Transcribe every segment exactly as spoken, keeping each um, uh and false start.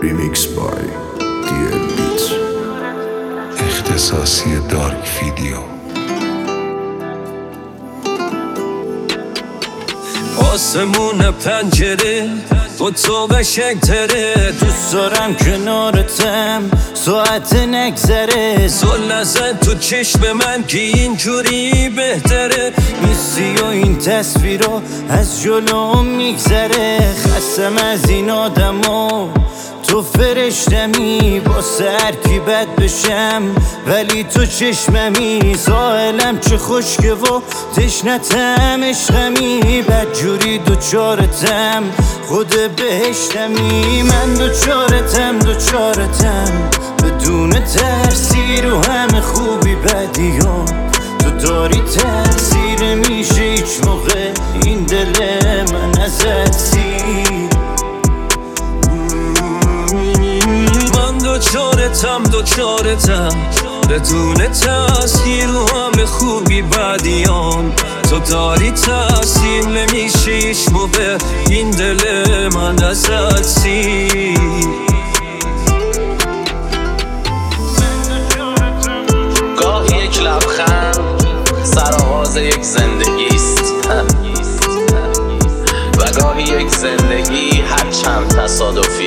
Remix by دی ال Beats. اختصاصی دارک ویدیو. آسمون پنجره با تو قشنگ‌تره، دوست دارم کنارتم ساعت نگذره، زل نزن تو چشم من که اینجوری بهتره، نیستی و این تصویرها از جلوم میگذره، خستم از این آدما تو فرشتمی، با سرکی بد بشم ولی تو چشممی، ساحلم چه خشکه و تشنتم عشقمی، بدجوری دوچارتم خود بهشتمی، من دوچارتم دوچارتم بدون ترسی، رو همه خوبی بدیام تو داری تاثیر، میشه هیچ موقع این دل من ازت سیر، دوچارتم دوچارتم بدون تاثیر، رو همه خوبی بدیام تو داری تاثیر، نمیشه هیچ موقع این دل من ازت سیر. گاهی یک لبخند سرآغاز یک زندگیست و گاهی یک زندگی هر چند تصادفی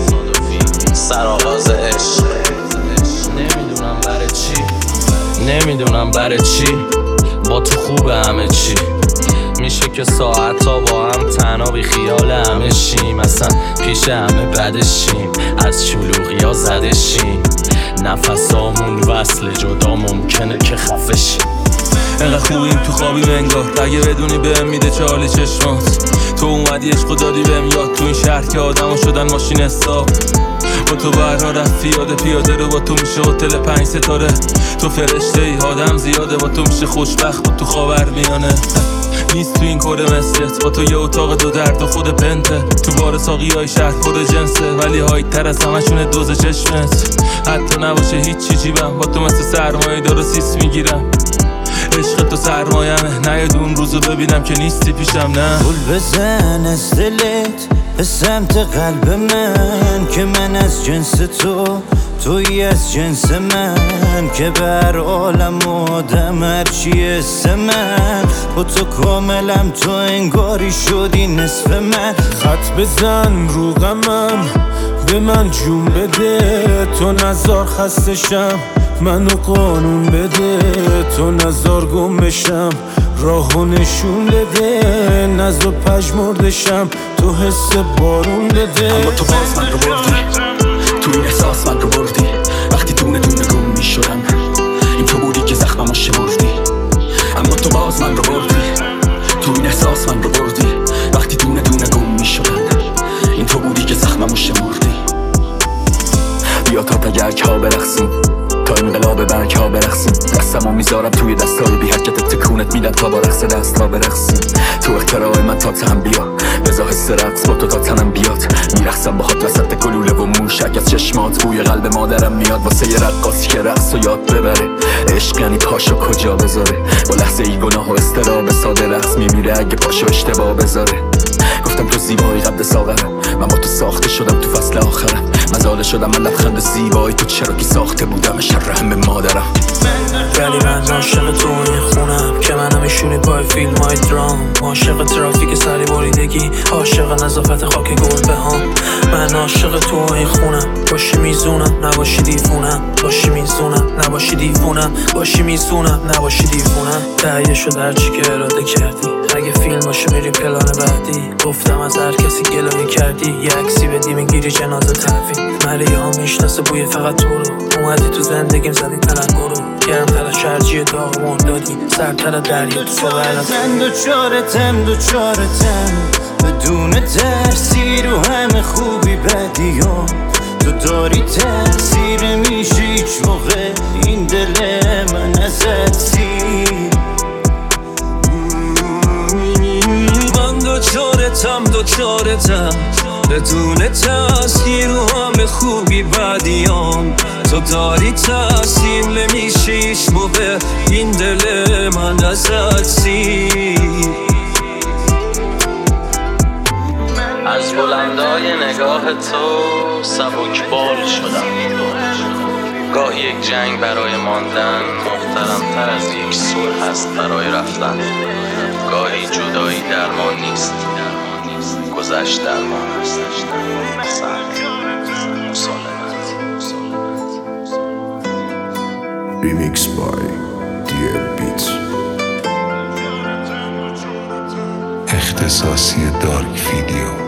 سرآغاز عشق. نمیدونم برای چی نمیدونم برای چی با تو خوبه همه چی، میشه که ساعت ها با هم تنها بی خیال همه شیم، اصلا پیش همه بدشیم، از شلوغی ها زدشیم، نفس هامون وصل جدا ممکنه که خفه شیم، انقدر خوبیم تو خوابیم انگار، اگه بدونی بهم میده چه حال چشمات، تو اومدی عشقو دادی بهم یاد، تو این شهر که آدمو شدن ماشین حساب، با تو برها رفت پیاده پیاده رو، با تو میشه هتل پنج ستاره، تو فرشته ای آدم زیاده، با تو میشه خوشبخت با تو خاورمیانه، نیست تو این کره مثلت، با تو یه اتاق دو درد و خود پنته، تو بار ساقی های شهر پر جنسه ولی های تر از همشونه دوز چشمت، حتی نباشه هیچ چی جیبم، با تو مثل سرمایه دار و سیس میگیرم، عشق تو سرمایمه، نه یه دون روزو ببینم که نیستی پیشم، نه گل بزن از دلت به سمت قلب من، که من از جنس تو توی از جنس من، که بر عالم آدم هرچی اسم من، با تو کاملم تو انگاری شدی نصف من، خط بزن رو غمم به من جون بده، تو نزار خستشم منو قانون بده، تو نزار گم بشم راهو نشون بده، نزار پژمردشم تو حس بارون بده، اما تو باز من رو بردی، تو این احساس من رو بردی، وقتی دونه دونه گم می شدم این تو بودی که زخممو شمردی، اما تو باز من رو بردی، تو این احساس من رو بردی، وقتی دونه دونه گم می شدم این تو بودی که زخممو شمردی، بیا تا تگرک ها برقصیم، تا انقلاب برگ ها برقصیم، دستمو میذارم توی دستای بی حرکتت تکونت میدم تا با رقص دست ها برقصیم، تو اختراع من تا تن بیا، بزا حس رقص با تو تا تنم بیاد، میرقصم باهات وسط گلوله و موشک از چشمات، بوی قلب مادرم میاد واسه یه رقاصی که رقص و یاد ببره، عشق یعنی پاشو کجا بذاره، با لحظه ای گناه و استراب ساده رقص میمیره اگه پاشو اشتباه بذاره، گفتم تو زیبایی قبل ساغرم، من با تو ساخته شدم تو فصل آخرم، مزاله شدم من لبخند زیبایی تو، چرا که ساخته بودم شر همه مادرم، ولی من عاشق تو این خونم که منم ایشونی پای فیلم های درام، عاشق ترافیک سری بریدگی، عاشق نظافت خاک گل بهام، من عاشق تو این خونم، باشی میزونم نباشی دیوونم، باشی میزونم نباشی دیوونم، باشی میزونم نباشی دیوونم، تهیه شد هرچی که اراده کردی، اگه فیلم باشه میری پلان بعدی، گفتم از هر کسی گلایه کردی، یه عکسی بدی میگیری جنازه تحویل، مریه ها میشناسه بوی فقط تو رو، اومدی تو زندگیم زدی تلنگو رو، گرمتر از شرجی داغ مردادی، سرتر دریا تو صبح من دوچارتم دوچارتم بدون ترسی، رو همه خوبی بدیام تو داری تاثیر، میشه هیچ موقع این دل من ازت سیر، من دوچارتم دوچارتم بدون تاثیر، رو همه خوبی بدیام تو داری تاثیر، نمیشه هیچ موقع این دل من ازت سیر. از بلندای نگاه تو سبک بال شدم. گاهی یک جنگ برای ماندن محترمتر از یک صلح است برای رفتن. گاهی جدایی درمان نیست، گذشت درمان است. Remix by دی ال Beats. اختصاصی دارک ویدیو.